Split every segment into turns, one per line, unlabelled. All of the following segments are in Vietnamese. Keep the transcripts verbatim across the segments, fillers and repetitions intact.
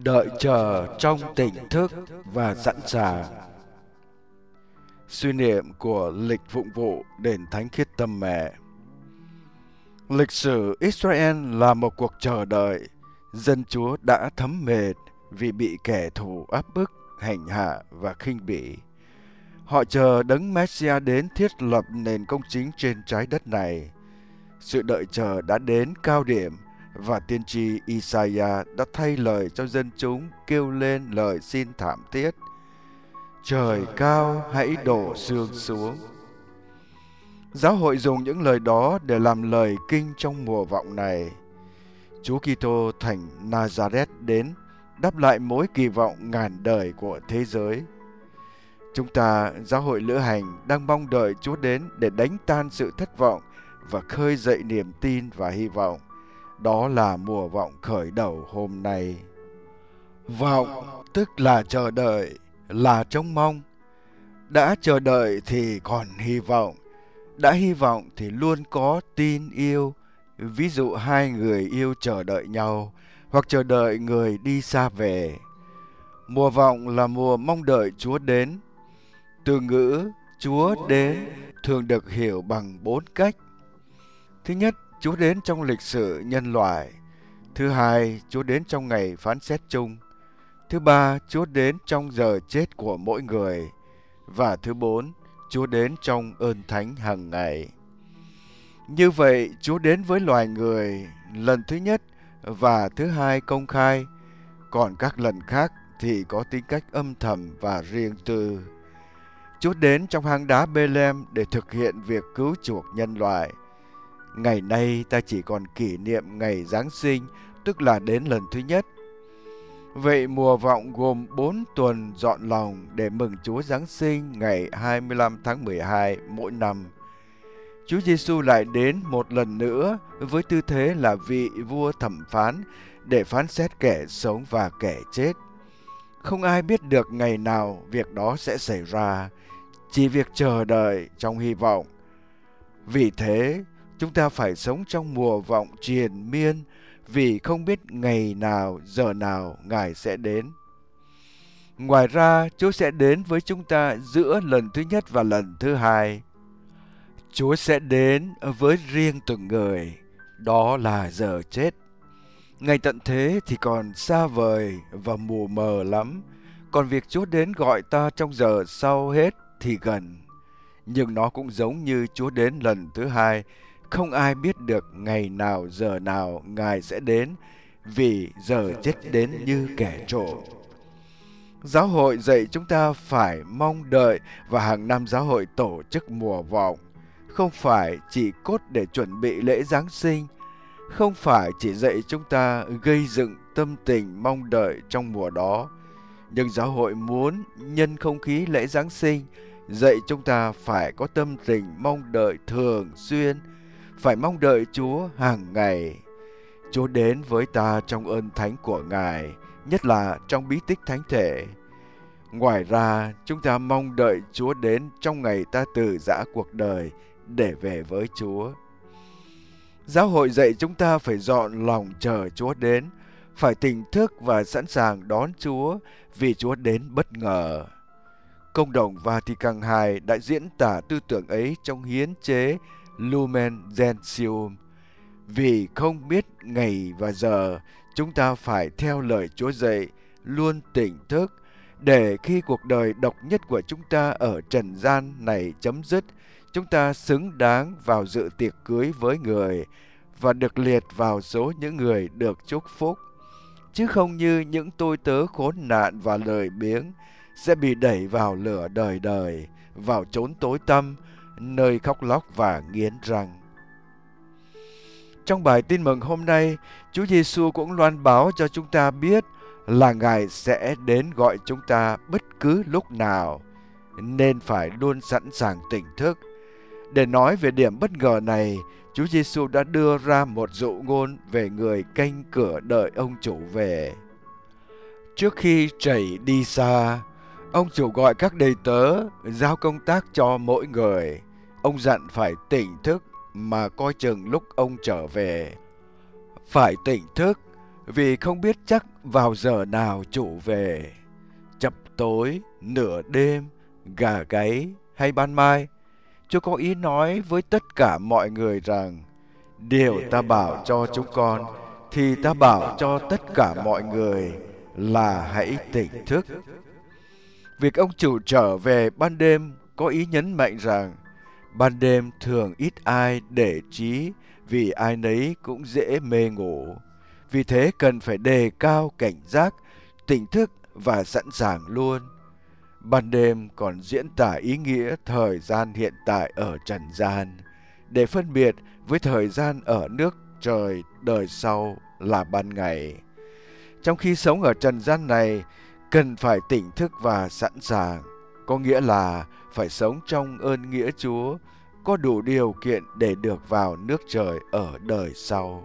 Đợi chờ trong tỉnh thức và sẵn sàng. Suy niệm của lịch phụng vụ đền Thánh Khiết Tâm Mẹ. Lịch sử Israel là một cuộc chờ đợi. Dân Chúa đã thấm mệt vì bị kẻ thù áp bức, hành hạ và khinh bỉ. Họ chờ đấng Messiah đến thiết lập nền công chính trên trái đất này. Sự đợi chờ đã đến cao điểm và tiên tri Isaiah đã thay lời cho dân chúng kêu lên lời xin thảm thiết: Trời cao hãy đổ sương xuống. Giáo hội dùng những lời đó để làm lời kinh trong mùa vọng này. Chúa Kitô thành Nazareth đến đáp lại mối kỳ vọng ngàn đời của thế giới. Chúng ta, giáo hội lữ hành, đang mong đợi Chúa đến để đánh tan sự thất vọng và khơi dậy niềm tin và hy vọng. Đó là mùa vọng khởi đầu hôm nay. Vọng tức là chờ đợi, là trông mong. Đã chờ đợi thì còn hy vọng. Đã hy vọng thì luôn có tin yêu. Ví dụ hai người yêu chờ đợi nhau, hoặc chờ đợi người đi xa về. Mùa vọng là mùa mong đợi Chúa đến. Từ ngữ Chúa đến thường được hiểu bằng bốn cách. Thứ nhất, Chúa đến trong lịch sử nhân loại. Thứ hai, Chúa đến trong ngày phán xét chung. Thứ ba, Chúa đến trong giờ chết của mỗi người. Và thứ bốn, Chúa đến trong ơn thánh hàng ngày. Như vậy, Chúa đến với loài người lần thứ nhất và thứ hai công khai, còn các lần khác thì có tính cách âm thầm và riêng tư. Chúa đến trong hang đá Bê-lem để thực hiện việc cứu chuộc nhân loại. Ngày nay ta chỉ còn kỷ niệm ngày Giáng sinh, tức là đến lần thứ nhất. Vậy mùa vọng gồm bốn tuần dọn lòng để mừng Chúa Giáng sinh ngày hai mươi lăm tháng mười hai mỗi năm. Chúa Giêsu lại đến một lần nữa với tư thế là vị vua thẩm phán để phán xét kẻ sống và kẻ chết. Không ai biết được ngày nào việc đó sẽ xảy ra, chỉ việc chờ đợi trong hy vọng. Vì thế, chúng ta phải sống trong mùa vọng triền miên, vì không biết ngày nào, giờ nào Ngài sẽ đến. Ngoài ra, Chúa sẽ đến với chúng ta giữa lần thứ nhất và lần thứ hai. Chúa sẽ đến với riêng từng người, đó là giờ chết. Ngày tận thế thì còn xa vời và mù mờ lắm, còn việc Chúa đến gọi ta trong giờ sau hết thì gần. Nhưng nó cũng giống như Chúa đến lần thứ hai, không ai biết được ngày nào giờ nào Ngài sẽ đến, vì giờ chết đến như kẻ trộm. Giáo hội dạy chúng ta phải mong đợi, và hàng năm giáo hội tổ chức mùa vọng. Không phải chỉ cốt để chuẩn bị lễ Giáng sinh, không phải chỉ dạy chúng ta gây dựng tâm tình mong đợi trong mùa đó, nhưng giáo hội muốn nhân không khí lễ Giáng sinh dạy chúng ta phải có tâm tình mong đợi thường xuyên, phải mong đợi Chúa hàng ngày. Chúa đến với ta trong ơn thánh của Ngài, nhất là trong bí tích thánh thể. Ngoài ra, chúng ta mong đợi Chúa đến trong ngày ta từ giã cuộc đời để về với Chúa. Giáo hội dạy chúng ta phải dọn lòng chờ Chúa đến, phải tỉnh thức và sẵn sàng đón Chúa vì Chúa đến bất ngờ. Công đồng Vatican hai đã diễn tả tư tưởng ấy trong hiến chế Lumen Gentium. Vì không biết ngày và giờ, chúng ta phải theo lời Chúa dạy, luôn tỉnh thức, để khi cuộc đời độc nhất của chúng ta ở trần gian này chấm dứt, chúng ta xứng đáng vào dự tiệc cưới với người và được liệt vào số những người được chúc phúc, chứ không như những tôi tớ khốn nạn và lười biếng sẽ bị đẩy vào lửa đời đời, vào chốn tối tăm, nơi khóc lóc và nghiến răng. Trong bài tin mừng hôm nay, Chúa Giêsu cũng loan báo cho chúng ta biết là Ngài sẽ đến gọi chúng ta bất cứ lúc nào, nên phải luôn sẵn sàng tỉnh thức. Để nói về điểm bất ngờ này, Chúa Giêsu đã đưa ra một dụ ngôn về người canh cửa đợi ông chủ về. Trước khi chạy đi xa, ông chủ gọi các đầy tớ giao công tác cho mỗi người. Ông dặn phải tỉnh thức mà coi chừng lúc ông trở về. Phải tỉnh thức vì không biết chắc vào giờ nào chủ về, chập tối, nửa đêm, gà gáy hay ban mai. Chúa có ý nói với tất cả mọi người rằng, điều ta bảo cho chúng con thì ta bảo cho tất cả mọi người là hãy tỉnh thức. Việc ông chủ trở về ban đêm có ý nhấn mạnh rằng ban đêm thường ít ai để trí vì ai nấy cũng dễ mê ngủ. Vì thế cần phải đề cao cảnh giác, tỉnh thức và sẵn sàng luôn. Ban đêm còn diễn tả ý nghĩa thời gian hiện tại ở trần gian, để phân biệt với thời gian ở nước trời đời sau là ban ngày. Trong khi sống ở trần gian này, cần phải tỉnh thức và sẵn sàng, có nghĩa là phải sống trong ơn nghĩa Chúa, có đủ điều kiện để được vào nước trời ở đời sau.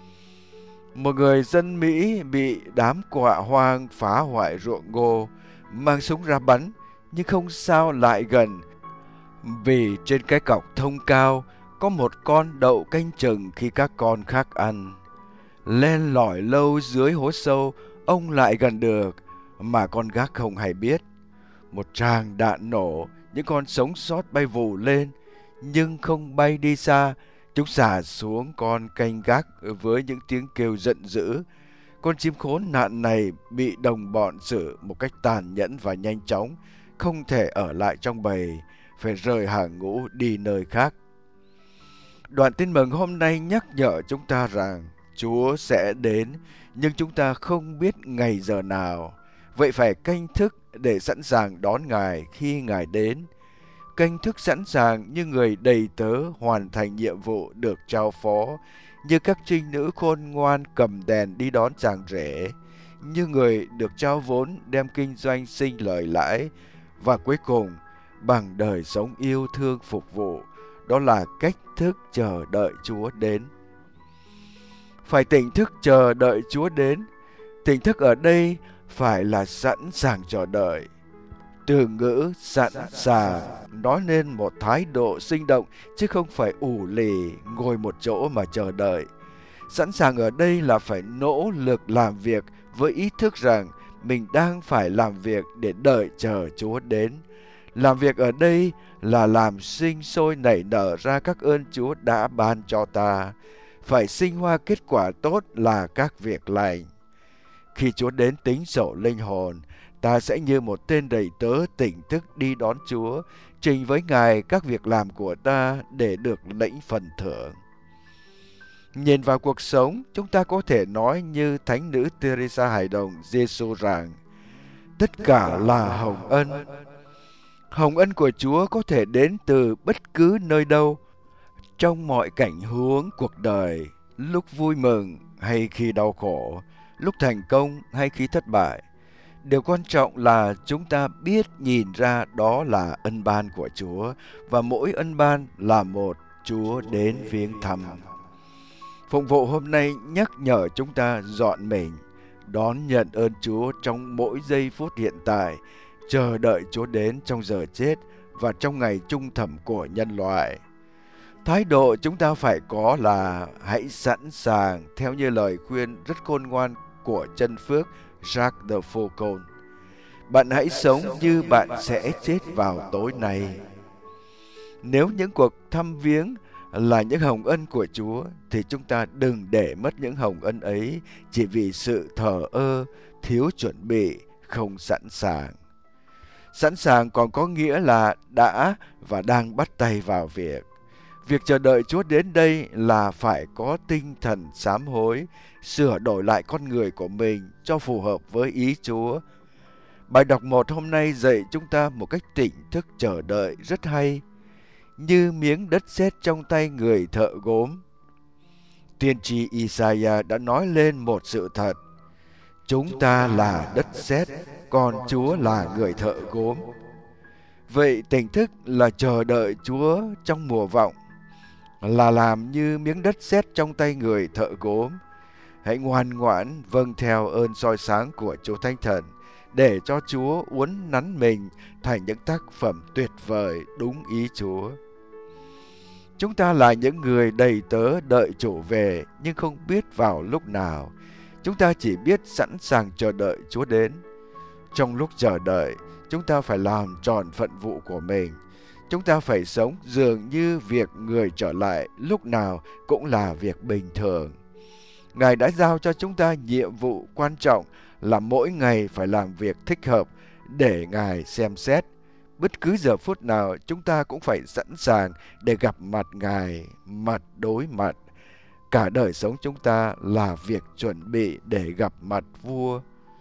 Một người dân Mỹ bị đám quạ hoang phá hoại ruộng ngô, mang súng ra bắn, nhưng không sao lại gần, vì trên cái cọc thông cao có một con đậu canh chừng khi các con khác ăn. Len lỏi lâu dưới hố sâu, ông lại gần được, mà con gác không hay biết. Một tràng đạn nổ, những con sống sót bay vù lên, nhưng không bay đi xa. Chúng xả xuống con canh gác với những tiếng kêu giận dữ. Con chim khốn nạn này bị đồng bọn xử một cách tàn nhẫn và nhanh chóng, không thể ở lại trong bầy, phải rời hàng ngũ đi nơi khác. Đoạn tin mừng hôm nay nhắc nhở chúng ta rằng Chúa sẽ đến, nhưng chúng ta không biết ngày giờ nào. Vậy phải canh thức để sẵn sàng đón Ngài khi Ngài đến. Canh thức sẵn sàng như người đầy tớ hoàn thành nhiệm vụ được trao phó, như các trinh nữ khôn ngoan cầm đèn đi đón chàng rể, như người được trao vốn đem kinh doanh sinh lời lãi, và cuối cùng bằng đời sống yêu thương phục vụ. Đó là cách thức chờ đợi Chúa đến. Phải tỉnh thức chờ đợi Chúa đến. Tỉnh thức ở đây phải là sẵn sàng chờ đợi. Từ ngữ sẵn sàng nói nên một thái độ sinh động, chứ không phải ủ lì ngồi một chỗ mà chờ đợi. Sẵn sàng ở đây là phải nỗ lực làm việc với ý thức rằng mình đang phải làm việc để đợi chờ Chúa đến. Làm việc ở đây là làm sinh sôi nảy nở ra các ơn Chúa đã ban cho ta. Phải sinh hoa kết quả tốt là các việc lành. Khi Chúa đến tính sổ linh hồn, ta sẽ như một tên đầy tớ tỉnh thức đi đón Chúa, trình với Ngài các việc làm của ta để được lãnh phần thưởng. Nhìn vào cuộc sống, chúng ta có thể nói như Thánh nữ Teresa Hài Đồng Giêsu rằng, tất cả là hồng ân. Hồng ân của Chúa có thể đến từ bất cứ nơi đâu, trong mọi cảnh huống cuộc đời, lúc vui mừng hay khi đau khổ, lúc thành công hay khi thất bại. Điều quan trọng là chúng ta biết nhìn ra đó là ân ban của Chúa, và mỗi ân ban là một Chúa đến viếng thăm. Phụng vụ hôm nay nhắc nhở chúng ta dọn mình, đón nhận ơn Chúa trong mỗi giây phút hiện tại, chờ đợi Chúa đến trong giờ chết và trong ngày trung thẩm của nhân loại. Thái độ chúng ta phải có là hãy sẵn sàng, theo như lời khuyên rất khôn ngoan của chân phước Jacques de Faucon. Bạn hãy sống như bạn sẽ chết vào tối nay. Nếu những cuộc thăm viếng là những hồng ân của Chúa, thì chúng ta đừng để mất những hồng ân ấy chỉ vì sự thờ ơ, thiếu chuẩn bị, không sẵn sàng. Sẵn sàng còn có nghĩa là đã và đang bắt tay vào việc. Việc chờ đợi Chúa đến đây là phải có tinh thần sám hối, sửa đổi lại con người của mình cho phù hợp với ý Chúa. Bài đọc một hôm nay dạy chúng ta một cách tỉnh thức chờ đợi rất hay, như miếng đất sét trong tay người thợ gốm. Tiên tri Isaiah đã nói lên một sự thật: chúng ta là đất sét, còn Chúa là người thợ gốm. Vậy tỉnh thức là chờ đợi Chúa trong mùa vọng, là làm như miếng đất sét trong tay người thợ gốm. Hãy ngoan ngoãn vâng theo ơn soi sáng của Chúa Thánh Thần, để cho Chúa uốn nắn mình thành những tác phẩm tuyệt vời đúng ý Chúa. Chúng ta là những người đầy tớ đợi Chủ về, nhưng không biết vào lúc nào. chúng ta chỉ biết sẵn sàng chờ đợi Chúa đến. Trong lúc chờ đợi, chúng ta phải làm tròn phận vụ của mình. Chúng ta phải sống dường như việc người trở lại lúc nào cũng là việc bình thường. Ngài đã giao cho chúng ta nhiệm vụ quan trọng là mỗi ngày phải làm việc thích hợp để Ngài xem xét. Bất cứ giờ phút nào chúng ta cũng phải sẵn sàng để gặp mặt Ngài mặt đối mặt. Cả đời sống chúng ta là việc chuẩn bị để gặp mặt vua.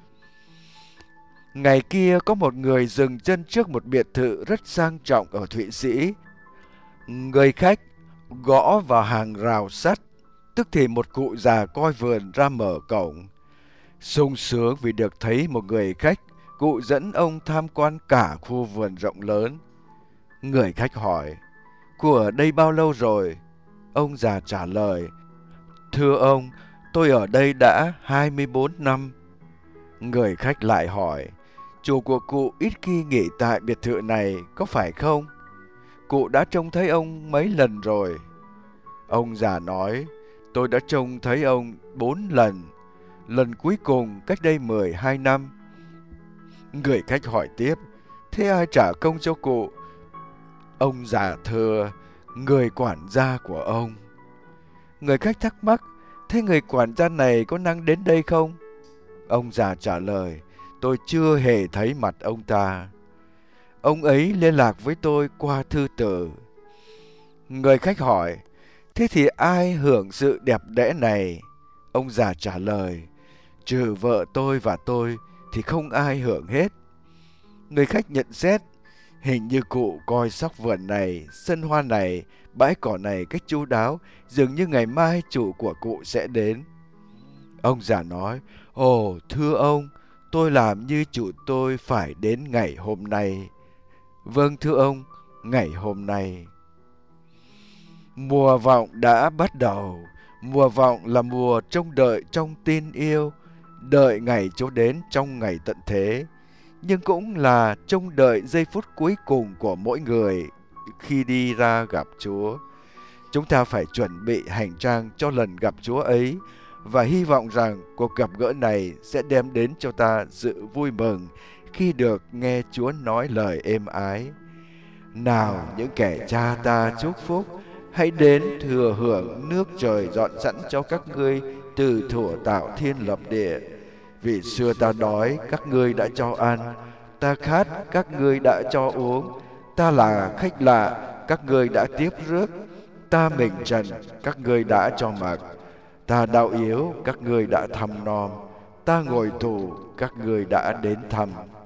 Ngày kia có một người dừng chân trước một biệt thự rất sang trọng ở Thụy Sĩ. Người khách gõ vào hàng rào sắt, tức thì một cụ già coi vườn ra mở cổng. Sung sướng vì được thấy một người khách, cụ dẫn ông tham quan cả khu vườn rộng lớn. Người khách hỏi, cụ ở đây bao lâu rồi? Ông già trả lời, thưa ông, tôi ở đây đã hai mươi bốn năm. Người khách lại hỏi, chủ của cụ ít khi nghỉ tại biệt thự này có phải không? Cụ đã trông thấy ông mấy lần rồi? Ông già nói, tôi đã trông thấy ông bốn lần. Lần cuối cùng cách đây mười hai năm. Người khách hỏi tiếp, thế ai trả công cho cụ? Ông già thưa, người quản gia của ông. Người khách thắc mắc, thế người quản gia này có năng đến đây không? Ông già trả lời, tôi chưa hề thấy mặt ông ta. Ông ấy liên lạc với tôi qua thư từ. Người khách hỏi, thế thì ai hưởng sự đẹp đẽ này? Ông già trả lời, trừ vợ tôi và tôi thì không ai hưởng hết. Người khách nhận xét, hình như cụ coi sóc vườn này, sân hoa này, bãi cỏ này cách chu đáo, dường như ngày mai chủ của cụ sẽ đến. Ông già nói, ồ thưa ông, tôi làm như chủ tôi phải đến ngày hôm nay. Vâng thưa ông, ngày hôm nay. Mùa vọng đã bắt đầu. Mùa vọng là mùa trông đợi trong tin yêu, đợi ngày Chúa đến trong ngày tận thế, nhưng cũng là trông đợi giây phút cuối cùng của mỗi người khi đi ra gặp Chúa. Chúng ta phải chuẩn bị hành trang cho lần gặp Chúa ấy và hy vọng rằng cuộc gặp gỡ này sẽ đem đến cho ta sự vui mừng khi được nghe Chúa nói lời êm ái. Nào những kẻ cha ta chúc phúc, hãy đến thừa hưởng nước trời dọn sẵn cho các ngươi từ thuở tạo thiên lập địa. Vì xưa ta đói, các ngươi đã cho ăn, ta khát, các ngươi đã cho uống, ta là khách lạ, các ngươi đã tiếp rước, ta mình trần, các ngươi đã cho mặc, ta đau yếu, các ngươi đã thăm nom, ta ngồi tù, các ngươi đã đến thăm.